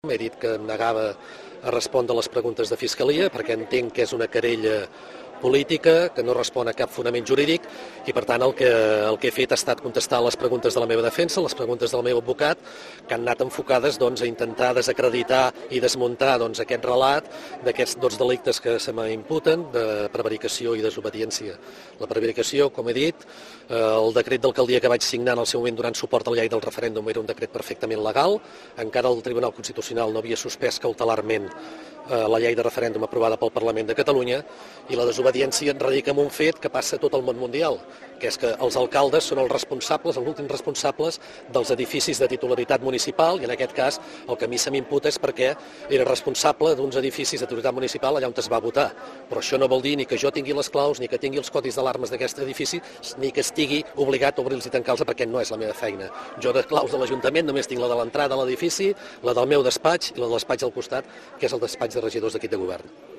He dit que em negava a respondre les preguntes de Fiscalia perquè entenc que és una querella política, que no respon a cap fonament jurídic i per tant el que he fet ha estat contestar les preguntes de la meva defensa, les preguntes del meu advocat, que han anat enfocades a intentar desacreditar i desmuntar aquest relat d'aquests dos delictes que se m'imputen, de prevaricació i desobediència. La prevaricació, com he dit, el decret d'alcaldia que vaig signar en el seu moment donant suport a la llei del referèndum era un decret perfectament legal, encara el Tribunal Constitucional no havia suspès cautelarment la llei de referèndum aprovada pel Parlament de Catalunya, i la desobediència radica en un fet que passa a tot el món mundial, que és que els alcaldes són els responsables, els últims responsables dels edificis de titularitat municipal, i en aquest cas el que a mi se m'imputa és perquè era responsable d'uns edificis de titularitat municipal allà on es va votar. Però això no vol dir ni que jo tingui les claus, ni que tingui els codis d'alarmes d'aquest edifici, ni que estigui obligat a obrir-los i tancar-los, perquè no és la meva feina. Jo de claus de l'Ajuntament només tinc la de l'entrada a l'edifici, la del meu despatx i la del despatx al costat, que és el despatx de regidors d'aquí de govern.